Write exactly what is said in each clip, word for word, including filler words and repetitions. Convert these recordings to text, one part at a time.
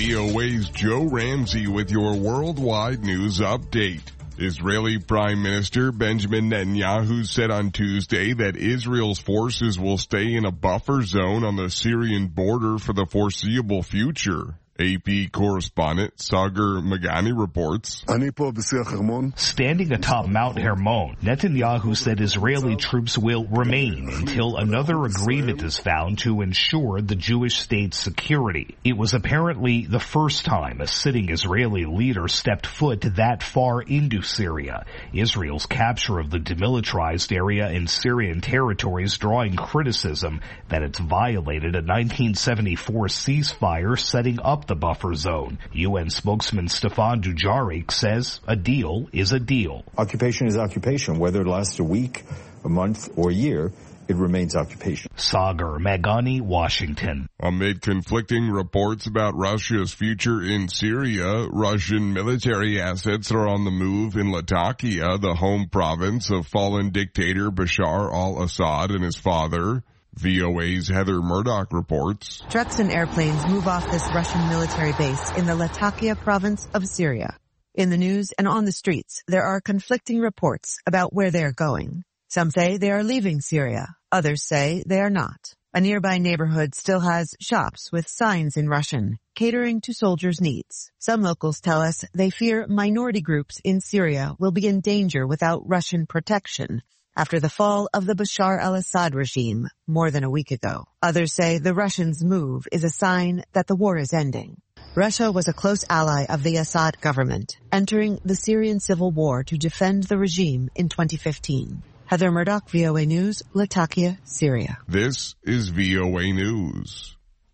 V O A's Joe Ramsey with your worldwide news update. Israeli Prime Minister Benjamin Netanyahu said on Tuesday that Israel's forces will stay in a buffer zone on the Syrian border for the foreseeable future. A P correspondent Sagar Magani reports. Standing atop Mount Hermon, Netanyahu said Israeli troops will remain until another agreement is found to ensure the Jewish state's security. It was apparently the first time a sitting Israeli leader stepped foot that far into Syria. Israel's capture of the demilitarized area in Syrian territories drawing criticism that it's violated a nineteen seventy-four ceasefire setting up the buffer zone. U N spokesman Stefan Dujarric says a deal is a deal. Occupation is occupation. Whether it lasts a week, a month, or a year, it remains occupation. Sagar Magani, Washington. Amid conflicting reports about Russia's future in Syria, Russian military assets are on the move in Latakia, the home province of fallen dictator Bashar al-Assad and his father. V O A's Heather Murdoch reports. Trucks and airplanes move off this Russian military base in the Latakia province of Syria. In the news and on the streets, there are conflicting reports about where they're going. Some say they are leaving Syria. Others say they are not. A nearby neighborhood still has shops with signs in Russian, catering to soldiers' needs. Some locals tell us they fear minority groups in Syria will be in danger without Russian protection after the fall of the Bashar al-Assad regime more than a week ago. Others say the Russians' move is a sign that the war is ending. Russia was a close ally of the Assad government, entering the Syrian civil war to defend the regime in twenty fifteen. Heather Murdoch, V O A News, Latakia, Syria. This is V O A News.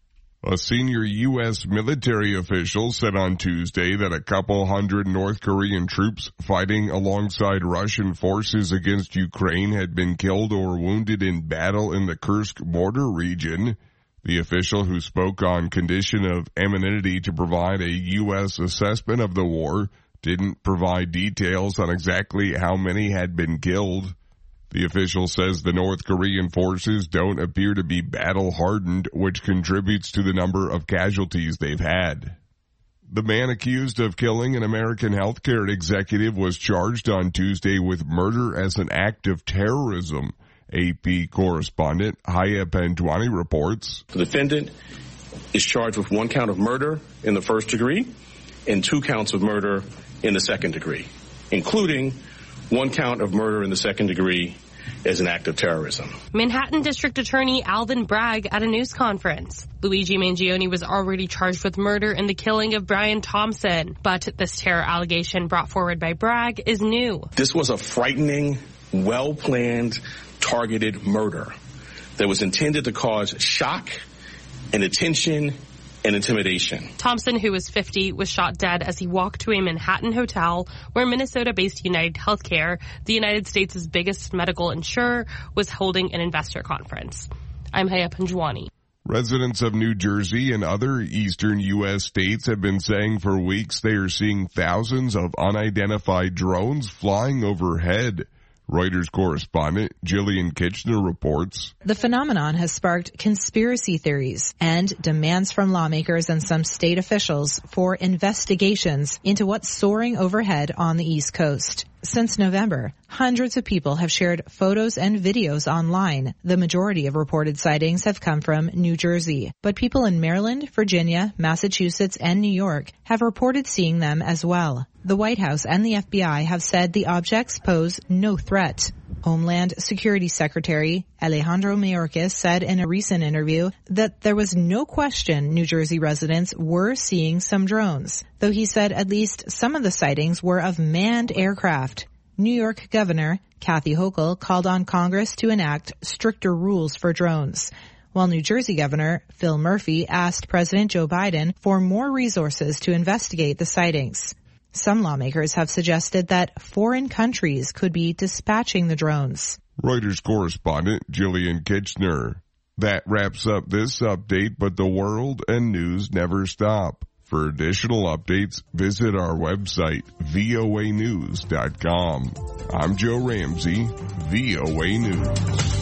A senior U S military official said on Tuesday that a couple hundred North Korean troops fighting alongside Russian forces against Ukraine had been killed or wounded in battle in the Kursk border region. The official, who spoke on condition of anonymity to provide a U S assessment of the war, didn't provide details on exactly how many had been killed. The official says the North Korean forces don't appear to be battle-hardened, which contributes to the number of casualties they've had. The man accused of killing an American healthcare executive was charged on Tuesday with murder as an act of terrorism. A P correspondent Haya Pandwani reports. The defendant is charged with one count of murder in the first degree and two counts of murder in the second degree, including one count of murder in the second degree as an act of terrorism. Manhattan District Attorney Alvin Bragg at a news conference. Luigi Mangione was already charged with murder in the killing of Brian Thompson, but this terror allegation brought forward by Bragg is new. This was a frightening, well-planned, targeted murder that was intended to cause shock and attention and intimidation. Thompson, who was fifty, was shot dead as he walked to a Manhattan hotel where Minnesota-based United Healthcare, the United States' biggest medical insurer, was holding an investor conference. I'm Haya Panjwani. Residents of New Jersey and other eastern U S states have been saying for weeks they are seeing thousands of unidentified drones flying overhead. Reuters correspondent Jillian Kitchener reports. The phenomenon has sparked conspiracy theories and demands from lawmakers and some state officials for investigations into what's soaring overhead on the East Coast. Since November, hundreds of people have shared photos and videos online. The majority of reported sightings have come from New Jersey, but people in Maryland, Virginia, Massachusetts, and New York have reported seeing them as well. The White House and the F B I have said the objects pose no threat. Homeland Security Secretary Alejandro Mayorkas said in a recent interview that there was no question New Jersey residents were seeing some drones, though he said at least some of the sightings were of manned aircraft. New York Governor Kathy Hochul called on Congress to enact stricter rules for drones, while New Jersey Governor Phil Murphy asked President Joe Biden for more resources to investigate the sightings. Some lawmakers have suggested that foreign countries could be dispatching the drones. Reuters correspondent Jillian Kitchener. That wraps up this update, but the world and news never stop. For additional updates, visit our website, V O A news dot com. I'm Joe Ramsey, V O A News.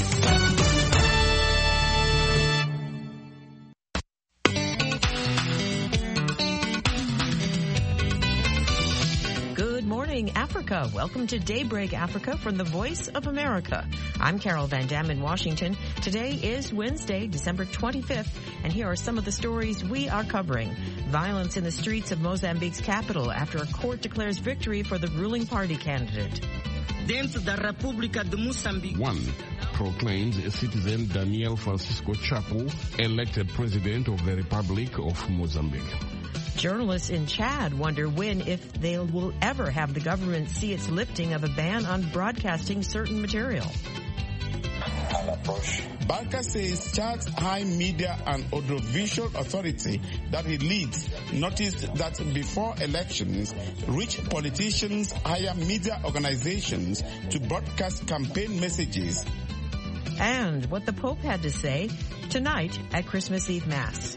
Africa. Welcome to Daybreak Africa from the Voice of America. I'm Carol Van Dam in Washington. Today is Wednesday, December twenty-fifth, and here are some of the stories we are covering. Violence in the streets of Mozambique's capital after a court declares victory for the ruling party candidate. One proclaims citizen Daniel Francisco Chapo elected president of the Republic of Mozambique. Journalists in Chad wonder when, if they will ever have the government see its lifting of a ban on broadcasting certain material. Barker says Chad's High Media and Audiovisual Authority that he leads noticed that before elections, rich politicians hire media organizations to broadcast campaign messages. And what the Pope had to say tonight at Christmas Eve Mass.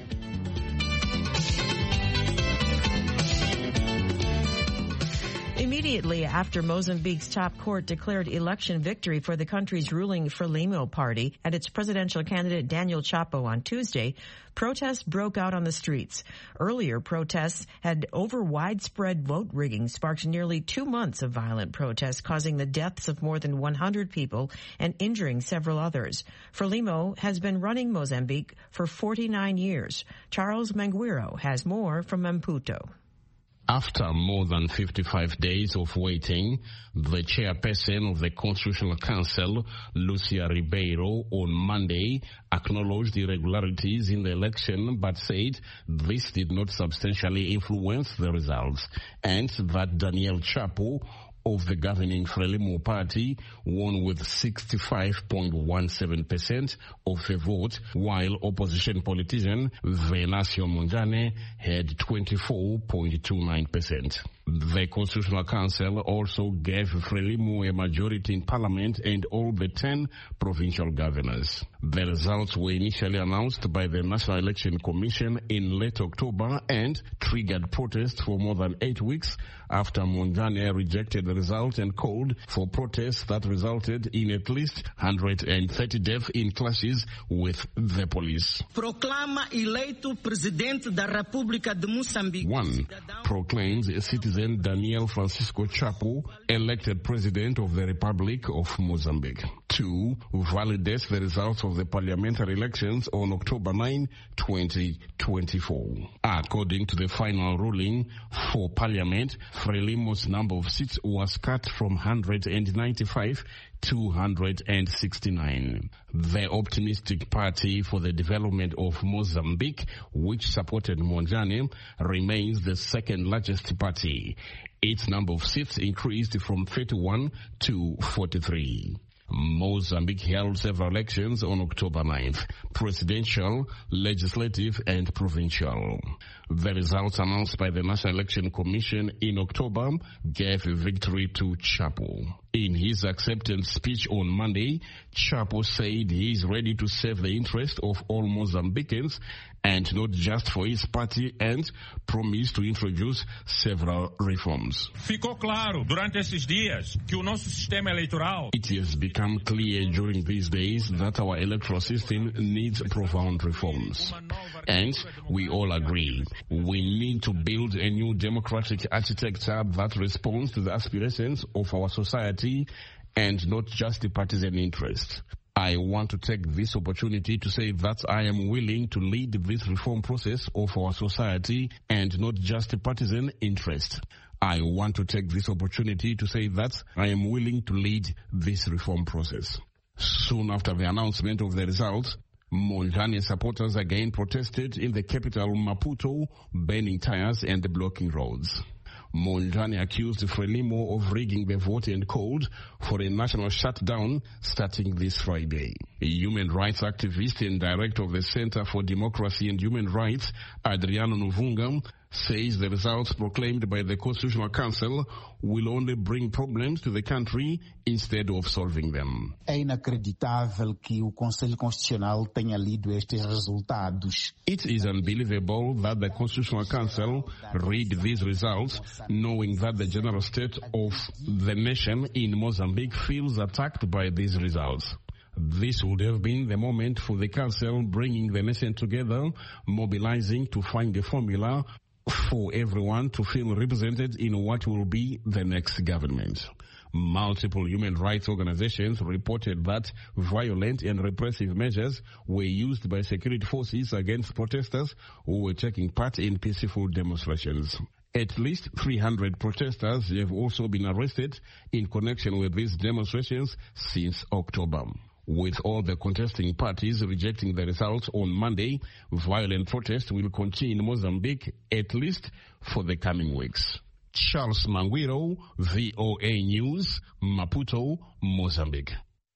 Immediately after Mozambique's top court declared election victory for the country's ruling Frelimo party and its presidential candidate Daniel Chapo on Tuesday, protests broke out on the streets. Earlier, protests had over widespread vote rigging sparked nearly two months of violent protests, causing the deaths of more than one hundred people and injuring several others. Frelimo has been running Mozambique for forty-nine years. Charles Manguiro has more from Maputo. After more than fifty-five days of waiting, the chairperson of the Constitutional Council, Lucia Ribeiro, on Monday acknowledged irregularities in the election but said this did not substantially influence the results, and that Daniel Chapo of the governing Frelimo party won with sixty-five point one seven percent of the vote, while opposition politician Venancio Mondlane had twenty-four point two nine percent. The Constitutional Council also gave Frelimo a majority in parliament and all the ten provincial governors. The results were initially announced by the National Election Commission in late October and triggered protests for more than eight weeks after Mondlane rejected the result and called for protests that resulted in at least one hundred thirty deaths in clashes with the police. Proclama eleito presidente da República de Moçambique. One proclaims a citizen Daniel Francisco Chapo elected president of the Republic of Mozambique. Two validates the results of the parliamentary elections on October ninth, twenty twenty-four. According to the final ruling for parliament, Frelimo's number of seats was cut from one hundred ninety-five to one hundred sixty-nine. The Optimistic Party for the Development of Mozambique, which supported Mondlane, remains the second largest party. Its number of seats increased from thirty-one to forty-three. Mozambique held several elections on October ninth, presidential, legislative and provincial. The results announced by the National Election Commission in October gave a victory to Chapo. In his acceptance speech on Monday, Chapo said he is ready to serve the interest of all Mozambicans and not just for his party, and promised to introduce several reforms. Ficou claro durante esses dias que o nosso sistema eleitoral. It has become clear during these days that our electoral system needs profound reforms. And we all agree, we need to build a new democratic architecture that responds to the aspirations of our society and not just the partisan interest. I want to take this opportunity to say that I am willing to lead this reform process of our society and not just a partisan interest. I want to take this opportunity to say that I am willing to lead this reform process. Soon after the announcement of the results, Mondlane supporters again protested in the capital Maputo, burning tires and blocking roads. Mondlane accused Frelimo of rigging the vote and called for a national shutdown starting this Friday. A human rights activist and director of the Center for Democracy and Human Rights, Adriano Novunga, says the results proclaimed by the Constitutional Council will only bring problems to the country instead of solving them. É inacreditável que o Conselho Constitucional tenha lido estes resultados. It is unbelievable that the Constitutional Council read these results, knowing that the general state of the nation in Mozambique feels attacked by these results. This would have been the moment for the Council bringing the nation together, mobilizing to find a formula for everyone to feel represented in what will be the next government. Multiple human rights organizations reported that violent and repressive measures were used by security forces against protesters who were taking part in peaceful demonstrations. At least three hundred protesters have also been arrested in connection with these demonstrations since October. With all the contesting parties rejecting the results on Monday, violent protests will continue in Mozambique at least for the coming weeks. Charles Manguiro, V O A News, Maputo, Mozambique.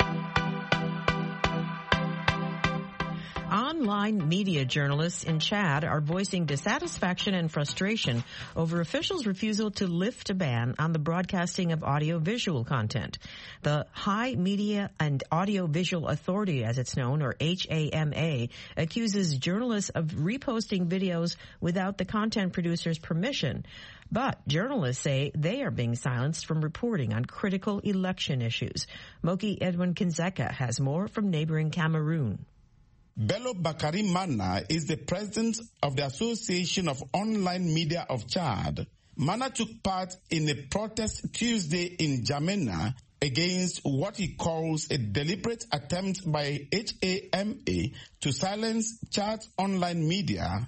Online media journalists in Chad are voicing dissatisfaction and frustration over officials' refusal to lift a ban on the broadcasting of audio-visual content. The High Media and Audio-Visual Authority, as it's known, or H A M A, accuses journalists of reposting videos without the content producer's permission. But journalists say they are being silenced from reporting on critical election issues. Moki Edwin Kinzeka has more from neighboring Cameroon. Bello Bakari Mana is the president of the Association of Online Media of Chad. Mana took part in a protest Tuesday in Jamena against what he calls a deliberate attempt by H A M A to silence Chad's online media.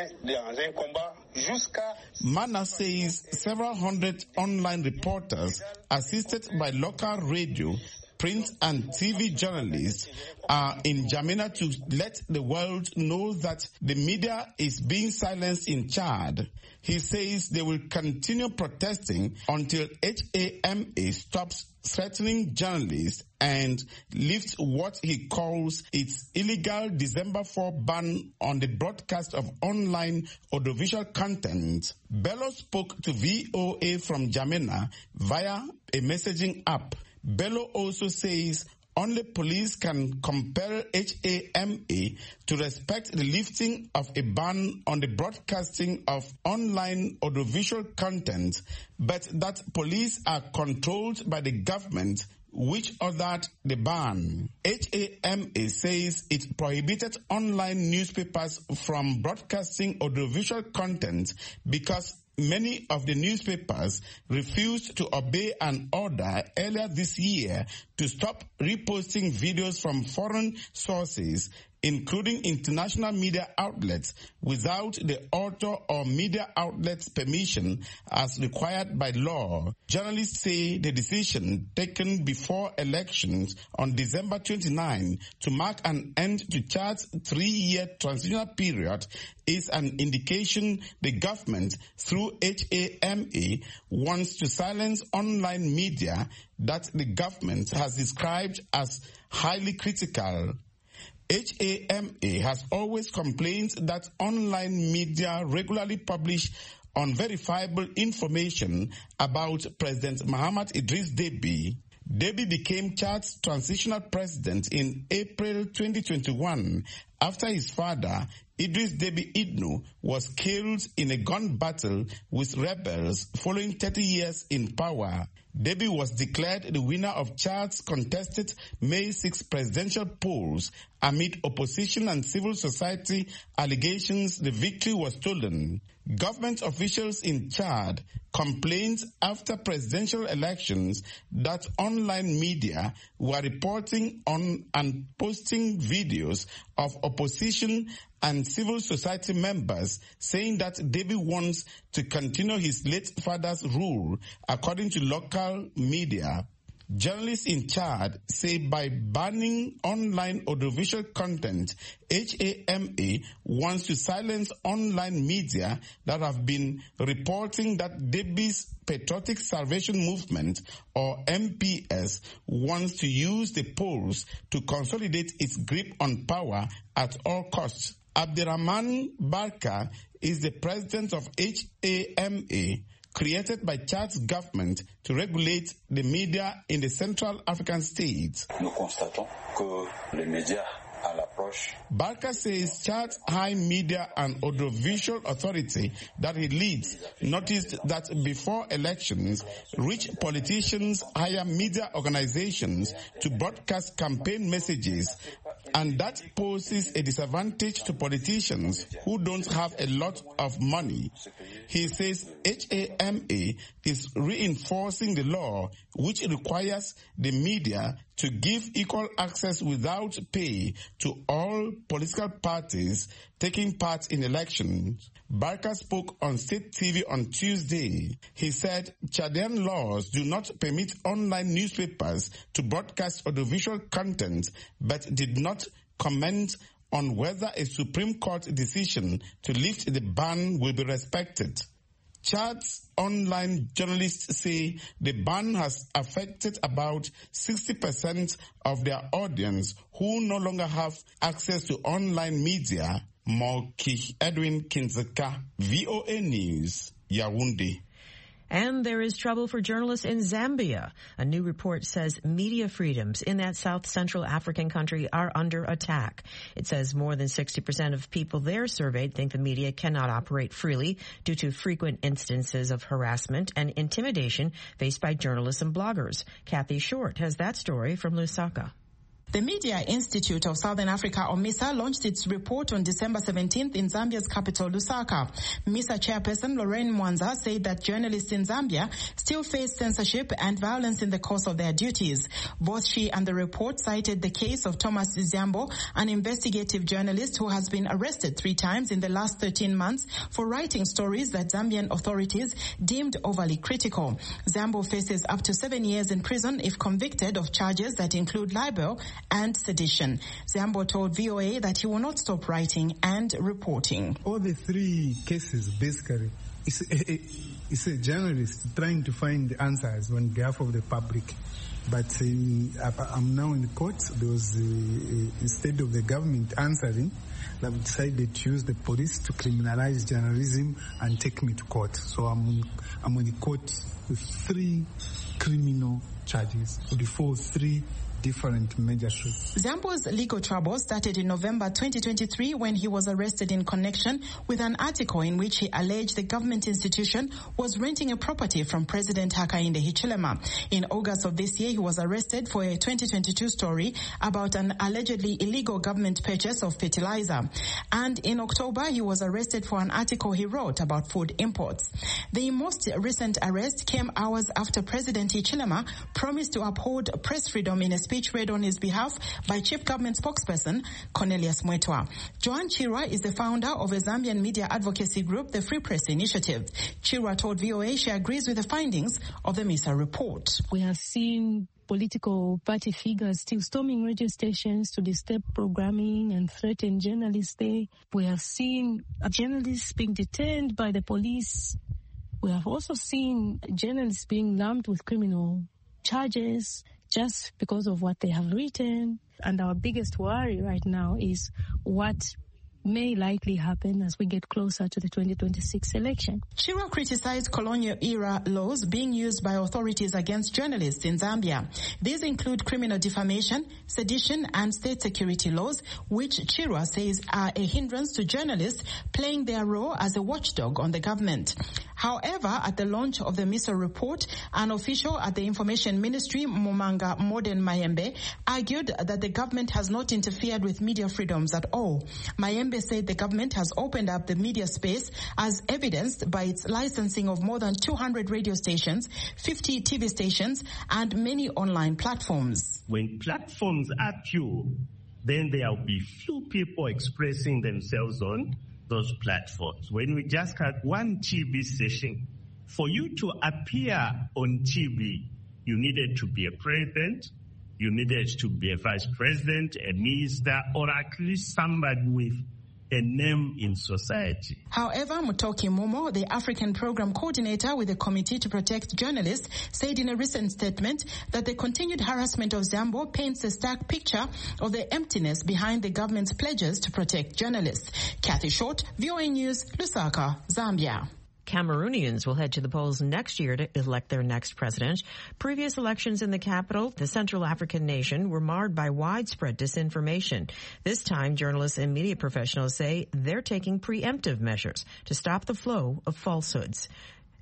Mana says several hundred online reporters, assisted by local radio, print and T V journalists, are in Jamena to let the world know that the media is being silenced in Chad. He says they will continue protesting until H A M A stops threatening journalists and lifts what he calls its illegal December fourth ban on the broadcast of online audiovisual content. Bello spoke to V O A from Jamena via a messaging app. Bello also says only police can compel H A M A to respect the lifting of a ban on the broadcasting of online audiovisual content, but that police are controlled by the government, which ordered the ban. H A M A says it prohibited online newspapers from broadcasting audiovisual content because many of the newspapers refused to obey an order earlier this year to stop reposting videos from foreign sources, including international media outlets, without the author or media outlet's permission as required by law. Journalists say the decision taken before elections on December twenty-ninth to mark an end to Chad's three-year transitional period is an indication the government, through H A M A, wants to silence online media that the government has described as highly critical. H A M A has always complained that online media regularly publish unverifiable information about President Mahamat Idris Deby. Deby became Chad's transitional president in April twenty twenty-one after his father, Idris Deby Itno, was killed in a gun battle with rebels following thirty years in power. Deby was declared the winner of Chad's contested May sixth presidential polls amid opposition and civil society allegations the victory was stolen. Government officials in Chad complained after presidential elections that online media were reporting on and posting videos of opposition and civil society members saying that Deby wants to continue his late father's rule, according to local media. Journalists in Chad say by banning online audiovisual content, H A M A wants to silence online media that have been reporting that Deby's Patriotic Salvation Movement, or M P S, wants to use the polls to consolidate its grip on power at all costs. Abderrahman Barka is the president of H A M A, created by Chad's government to regulate the media in the Central African states. Nous constatons que les médias, à l'approche Barker says Chad's High Media and Audiovisual Authority that he leads noticed that before elections, rich politicians hire media organizations to broadcast campaign messages, and that poses a disadvantage to politicians who don't have a lot of money. He says H A M A is reinforcing the law which requires the media to give equal access without pay to all political parties taking part in elections. Barker spoke on State T V on Tuesday. He said Chadian laws do not permit online newspapers to broadcast audiovisual content, but did not comment on whether a Supreme Court decision to lift the ban will be respected. Chad's online journalists say the ban has affected about sixty percent of their audience who no longer have access to online media. Moki Edwin Kinzeka, V O A News, Yaoundé. And there is trouble for journalists in Zambia. A new report says media freedoms in that South Central African country are under attack. It says more than sixty percent of people there surveyed think the media cannot operate freely due to frequent instances of harassment and intimidation faced by journalists and bloggers. Kathy Short has that story from Lusaka. The Media Institute of Southern Africa, or MISA, launched its report on December seventeenth in Zambia's capital, Lusaka. MISA chairperson Lorraine Mwanza said that journalists in Zambia still face censorship and violence in the course of their duties. Both she and the report cited the case of Thomas Zambo, an investigative journalist who has been arrested three times in the last thirteen months for writing stories that Zambian authorities deemed overly critical. Zambo faces up to seven years in prison if convicted of charges that include libel and sedition. Zambo told V O A that he will not stop writing and reporting. All the three cases, basically, it's a, it's a journalist trying to find the answers on behalf of the public. But uh, I'm now in the court. There was, uh, instead of the government answering, they've decided to use the police to criminalize journalism and take me to court. So I'm, I'm on the court with three criminal charges before three different measures. Zambo's legal trouble started in November twenty twenty-three when he was arrested in connection with an article in which he alleged the government institution was renting a property from President Hakainde Hichilema. In August of this year, he was arrested for a twenty twenty-two story about an allegedly illegal government purchase of fertilizer. And in October, he was arrested for an article he wrote about food imports. The most recent arrest came hours after President Hichilema promised to uphold press freedom in a speech read on his behalf by Chief Government Spokesperson Cornelius Mwetwa. Joan Chirwa is the founder of a Zambian media advocacy group, the Free Press Initiative. Chirwa told V O A she agrees with the findings of the MISA report. We have seen political party figures still storming radio stations to disturb programming and threaten journalists there. We have seen journalists being detained by the police. We have also seen journalists being lumped with criminal charges just because of what they have written. And our biggest worry right now is what may likely happen as we get closer to the twenty twenty-six election. Chirwa criticized colonial-era laws being used by authorities against journalists in Zambia. These include criminal defamation, sedition, and state security laws, which Chirwa says are a hindrance to journalists playing their role as a watchdog on the government. However, at the launch of the MISA report, an official at the Information Ministry, Mumanga Modern Mayembe, argued that the government has not interfered with media freedoms at all. Mayembe said the government has opened up the media space as evidenced by its licensing of more than two hundred radio stations, fifty T V stations, and many online platforms. When platforms are pure, then there will be few people expressing themselves on those platforms. When we just had one T V station, for you to appear on T V, you needed to be a president, you needed to be a vice president, a minister, or at least somebody with a name in society. However, Mutoki Momo, the African program coordinator with the Committee to Protect Journalists, said in a recent statement that the continued harassment of Zambo paints a stark picture of the emptiness behind the government's pledges to protect journalists. Kathy Short, V O A News, Lusaka, Zambia. Cameroonians will head to the polls next year to elect their next president. Previous elections in the capital, the Central African nation, were marred by widespread disinformation. This time, journalists and media professionals say they're taking preemptive measures to stop the flow of falsehoods.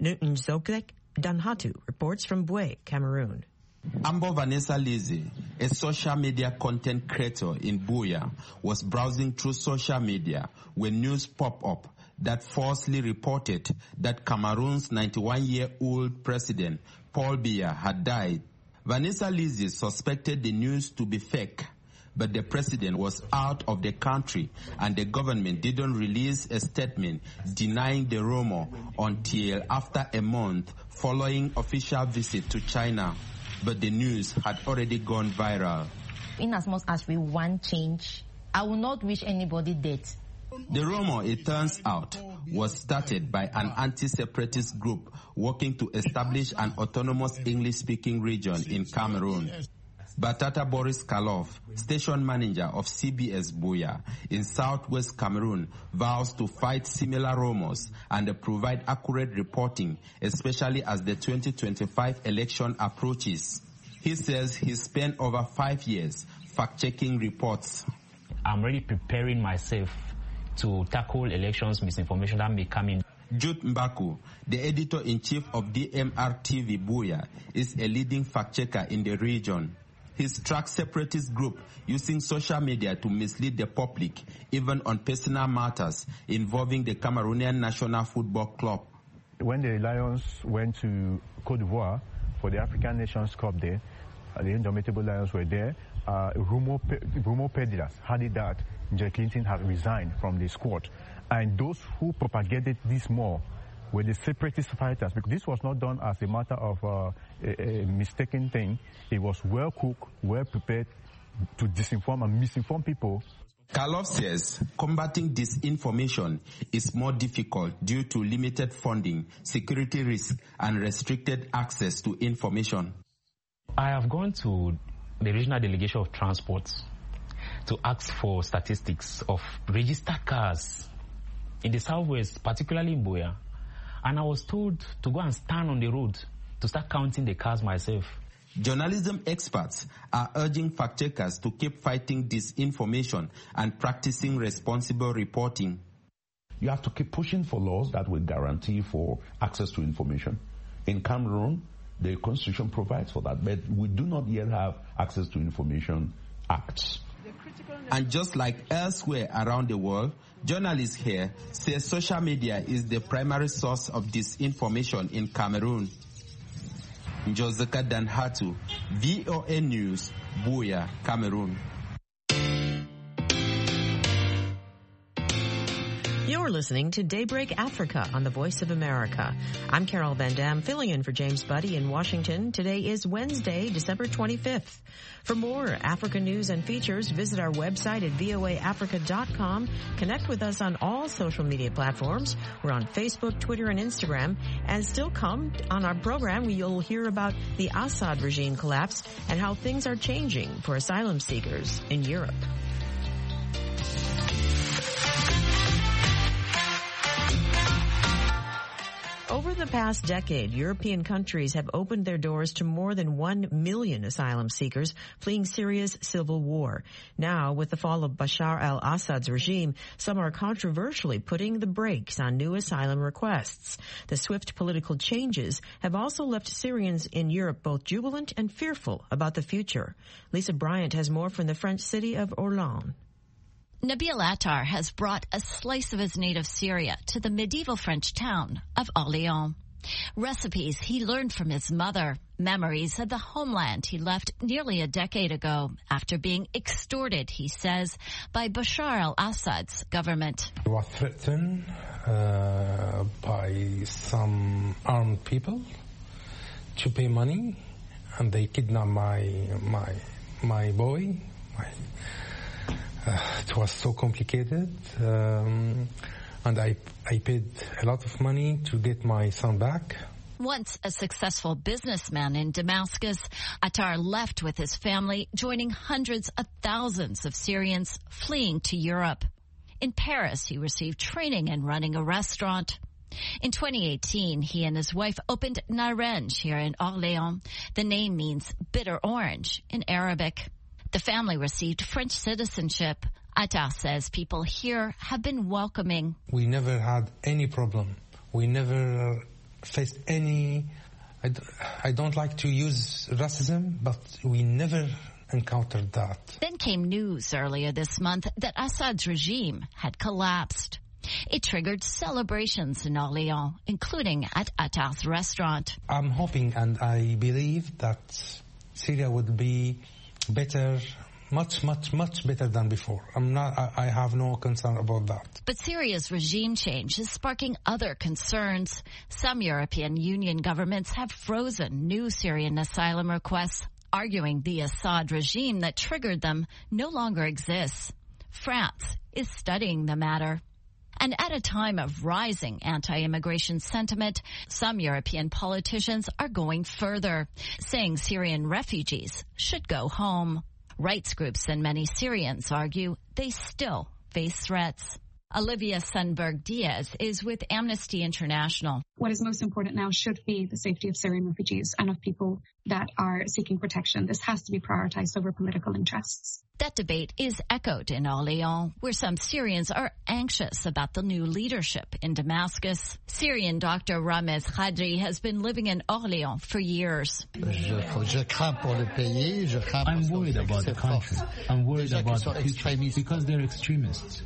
Nzoklek Danhatu reports from Boué, Cameroon. Ambo Vanessa Lizzie, a social media content creator in Buea, was browsing through social media when news popped up that falsely reported that Cameroon's ninety-one-year-old president, Paul Biya, had died. Vanessa Lizzie suspected the news to be fake, but the president was out of the country and the government didn't release a statement denying the rumor until after a month following official visit to China. But the news had already gone viral. In as much as we want change, I will not wish anybody dead. The rumor, it turns out, was started by an anti-separatist group working to establish an autonomous English-speaking region in Cameroon. Batata Boris Kalof, station manager of C B S Buea in southwest Cameroon, vows to fight similar rumors and provide accurate reporting, especially as the twenty twenty-five election approaches. He says he spent over five years fact-checking reports. I'm already preparing myself to tackle elections misinformation that may come in. Jude Mbaku, the editor-in-chief of D M R T V Buea, is a leading fact-checker in the region. He's tracked separatist group using social media to mislead the public, even on personal matters involving the Cameroonian National Football Club. When the Lions went to Côte d'Ivoire for the African Nations Cup there, uh, the Indomitable Lions were there. Uh, rumor, rumor peddlers had it that Njeri Clinton had resigned from the squad. And those who propagated this more were the separatist fighters, because this was not done as a matter of uh, a, a mistaken thing. It was well cooked, well prepared to disinform and misinform people. Kalof says combating disinformation is more difficult due to limited funding, security risk, and restricted access to information. I have gone to the regional delegation of transport to ask for statistics of registered cars in the southwest, particularly in Buea. And I was told to go and stand on the road to start counting the cars myself. Journalism experts are urging fact-checkers to keep fighting disinformation and practicing responsible reporting. You have to keep pushing for laws that will guarantee for access to information. In Cameroon, the constitution provides for that, but we do not yet have access to information acts. And just like elsewhere around the world, journalists here say social media is the primary source of disinformation in Cameroon. Njozeka Danhatu, V O A News, Buea, Cameroon. You're listening to Daybreak Africa on the Voice of America. I'm Carol Van Dam, filling in for James Buddy in Washington. Today is Wednesday, December twenty-fifth. For more Africa news and features, visit our website at V O A Africa dot com. Connect with us on all social media platforms. We're on Facebook, Twitter, and Instagram. And still come on our program, you'll hear about the Assad regime collapse and how things are changing for asylum seekers in Europe. Over the past decade, European countries have opened their doors to more than one million asylum seekers fleeing Syria's civil war. Now, with the fall of Bashar al-Assad's regime, some are controversially putting the brakes on new asylum requests. The swift political changes have also left Syrians in Europe both jubilant and fearful about the future. Lisa Bryant has more from the French city of Orléans. Nabil Attar has brought a slice of his native Syria to the medieval French town of Orléans. Recipes he learned from his mother, memories of the homeland he left nearly a decade ago after being extorted, he says, by Bashar al-Assad's government. We were threatened uh, by some armed people to pay money, and they kidnapped my my my boy. My, Uh, it was so complicated, um, and I I paid a lot of money to get my son back. Once a successful businessman in Damascus, Attar left with his family, joining hundreds of thousands of Syrians fleeing to Europe. In Paris, he received training in running a restaurant. In twenty eighteen, he and his wife opened Naranj here in Orléans. The name means bitter orange in Arabic. The family received French citizenship. Attar says people here have been welcoming. We never had any problem. We never faced any... I, d- I don't like to use racism, but we never encountered that. Then came news earlier this month that Assad's regime had collapsed. It triggered celebrations in Orléans, including at Attar's restaurant. I'm hoping and I believe that Syria would be better, much, much, much better than before. I'm not, I, I have no concern about that. But Syria's regime change is sparking other concerns. Some European Union governments have frozen new Syrian asylum requests, arguing the Assad regime that triggered them no longer exists. France is studying the matter. And at a time of rising anti-immigration sentiment, some European politicians are going further, saying Syrian refugees should go home. Rights groups and many Syrians argue they still face threats. Olivia Sundberg-Diaz is with Amnesty International. What is most important now should be the safety of Syrian refugees and of people that are seeking protection. This has to be prioritized over political interests. That debate is echoed in Orléans, where some Syrians are anxious about the new leadership in Damascus. Syrian doctor Ramez Khadri has been living in Orléans for years. I'm worried about the country. I'm worried about the future because they're extremists.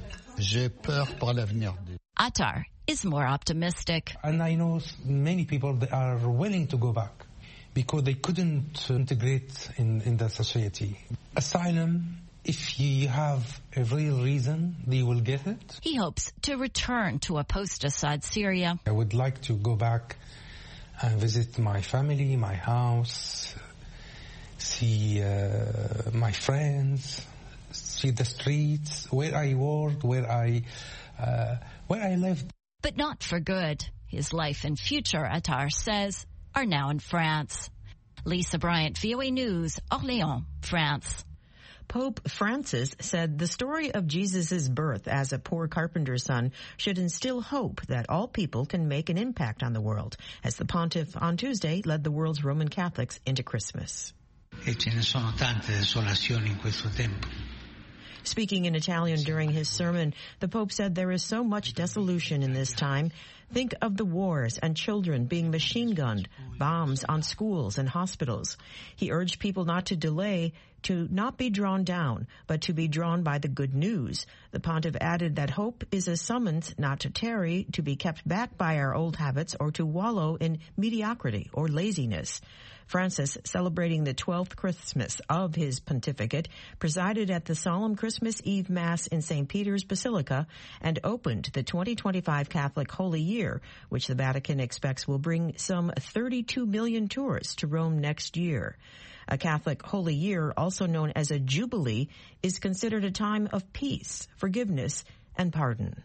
Attar is more optimistic. And I know many people that are willing to go back because they couldn't integrate in, in the society. Asylum, if you have a real reason, they will get it. He hopes to return to a post-Assad Syria. I would like to go back and visit my family, my house, see uh, my friends, see the streets, where I work, where I, uh, where I lived. But not for good. His life and future, Attar says, are now in France. Lisa Bryant, V O A News, Orléans, France. Pope Francis said the story of Jesus' birth as a poor carpenter's son should instill hope that all people can make an impact on the world, as the pontiff on Tuesday led the world's Roman Catholics into Christmas. E ce ne sono tante desolazioni in questo tempo. Speaking in Italian during his sermon, the Pope said there is so much dissolution in this time. Think of the wars and children being machine-gunned, bombs on schools and hospitals. He urged people not to delay, to not be drawn down, but to be drawn by the good news. The pontiff added that hope is a summons not to tarry, to be kept back by our old habits, or to wallow in mediocrity or laziness. Francis, celebrating the twelfth Christmas of his pontificate, presided at the solemn Christmas Eve Mass in Saint Peter's Basilica and opened the twenty twenty-five Catholic Holy Year, which the Vatican expects will bring some thirty-two million tourists to Rome next year. A Catholic Holy Year, also known as a Jubilee, is considered a time of peace, forgiveness, and pardon.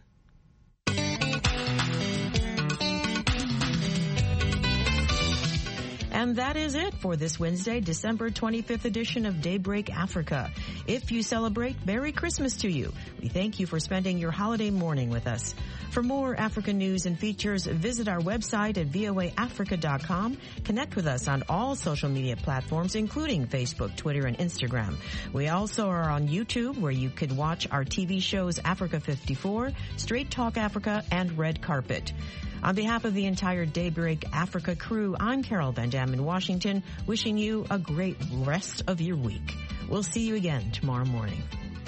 And that is it for this Wednesday, December twenty-fifth edition of Daybreak Africa. If you celebrate, Merry Christmas to you. We thank you for spending your holiday morning with us. For more African news and features, visit our website at V O A Africa dot com. Connect with us on all social media platforms, including Facebook, Twitter, and Instagram. We also are on YouTube, where you can watch our T V shows Africa fifty-four, Straight Talk Africa, and Red Carpet. On behalf of the entire Daybreak Africa crew, I'm Carol Van Dam in Washington, wishing you a great rest of your week. We'll see you again tomorrow morning.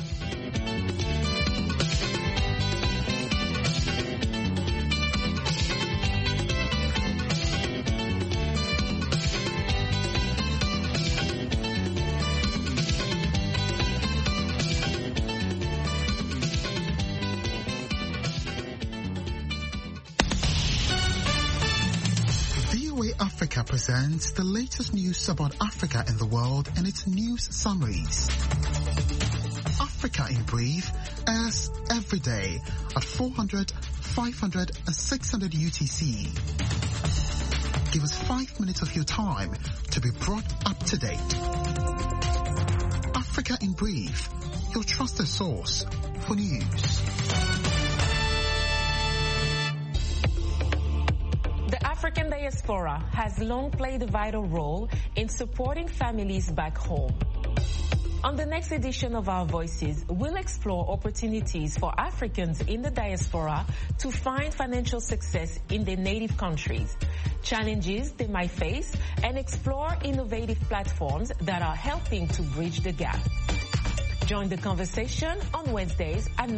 Africa presents the latest news about Africa and the world and its news summaries. Africa in Brief airs every day at four hundred, five hundred, and six hundred U T C. Give us five minutes of your time to be brought up to date. Africa in Brief, your trusted source for news. African diaspora has long played a vital role in supporting families back home. On the next edition of Our Voices, we'll explore opportunities for Africans in the diaspora to find financial success in their native countries, challenges they might face, and explore innovative platforms that are helping to bridge the gap. Join the conversation on Wednesdays at